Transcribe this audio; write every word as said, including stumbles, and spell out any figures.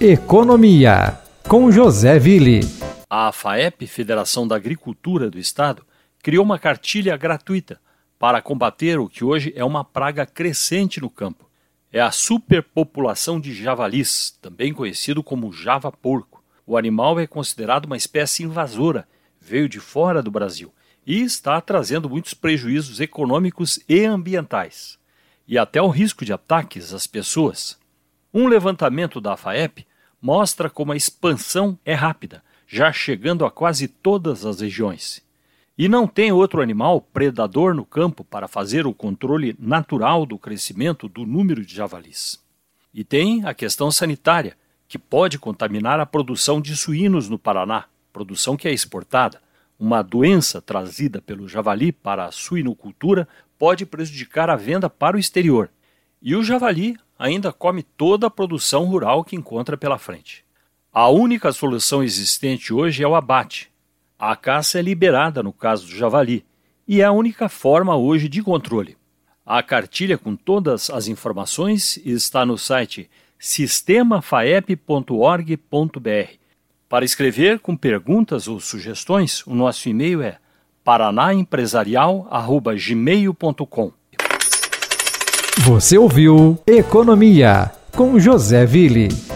Economia, com José Ville. A FAEP, Federação da Agricultura do Estado, criou uma cartilha gratuita para combater o que hoje é uma praga crescente no campo. É a superpopulação de javalis, também conhecido como java-porco. O animal é considerado uma espécie invasora, veio de fora do Brasil e está trazendo muitos prejuízos econômicos e ambientais, e até o risco de ataques às pessoas. Um levantamento da FAEP mostra como a expansão é rápida, já chegando a quase todas as regiões. E não tem outro animal predador no campo para fazer o controle natural do crescimento do número de javalis. E tem a questão sanitária, que pode contaminar a produção de suínos no Paraná, produção que é exportada. Uma doença trazida pelo javali para a suinocultura pode prejudicar a venda para o exterior. E o javali ainda come toda a produção rural que encontra pela frente. A única solução existente hoje é o abate. A caça é liberada no caso do javali e é a única forma hoje de controle. A cartilha com todas as informações está no site sistema faep ponto org ponto br. Para escrever com perguntas ou sugestões, o nosso e-mail é paranaempresarial arroba gmail ponto com. Você ouviu Economia, com José Ville.